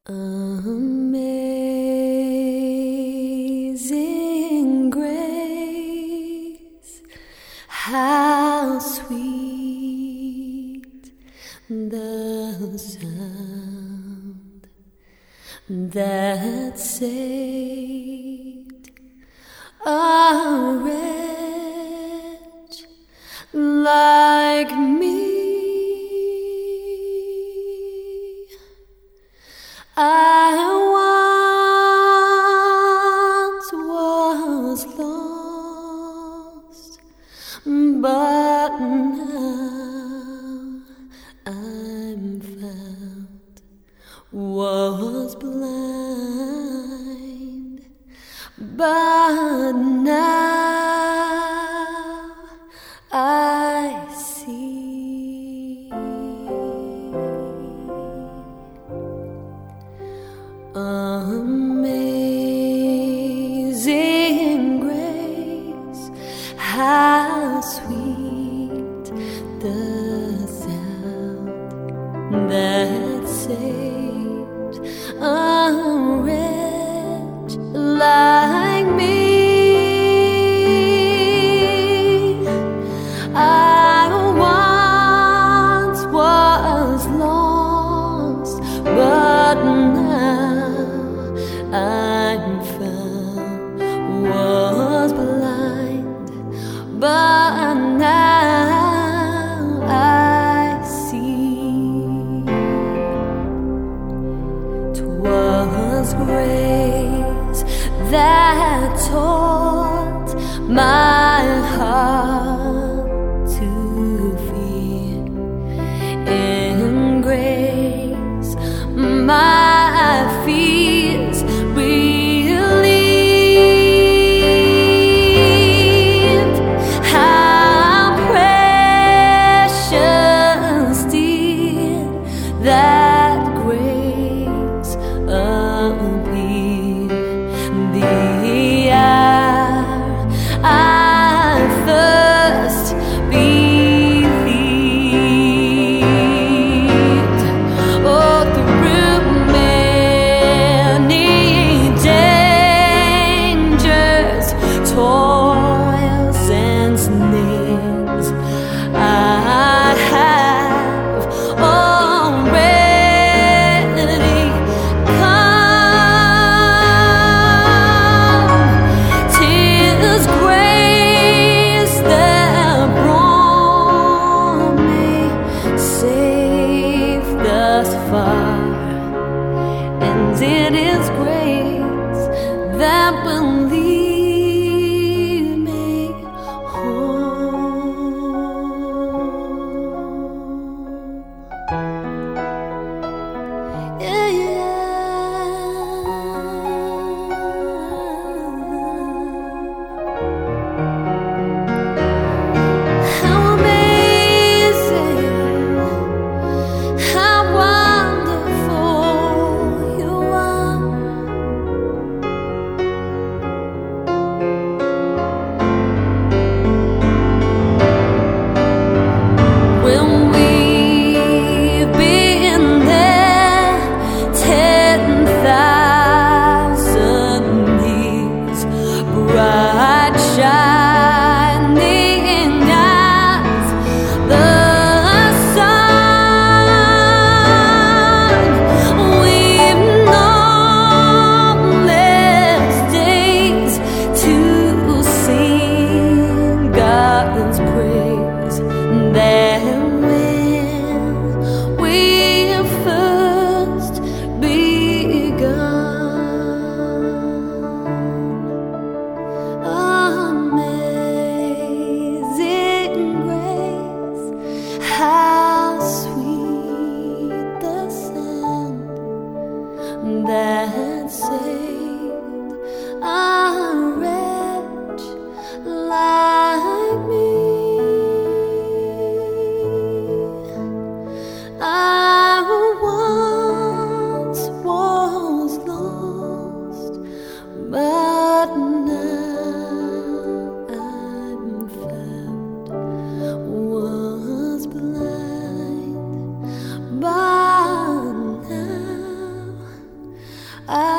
Amazing grace, how sweet the sound that saved a wretch like me. I once was lost, but now I'm found. Was blind, but now I see. Amazing grace, how sweet the sound that saved a wretch like me. I once was lost, but now I'm found. Was blind, but now I see. 'Twas grace that taught my heart to fear. In grace my fears relieved. How precious did that grace appear. The hour I first believed. Oh, through many dangers, toils and snares, I have already come. 'Tis grace that brought me safe thus far, and it is grace that will lead me home. Yeah, how amazing, how wonderful you are. When we've been there 10,000 years, bright shining as the sun, we've known less days to sing God's praise than when we first begun. Amazing grace, how sweet the sound that saved a wretch like me. I once was lost, but now I'm found. Was blind, but now I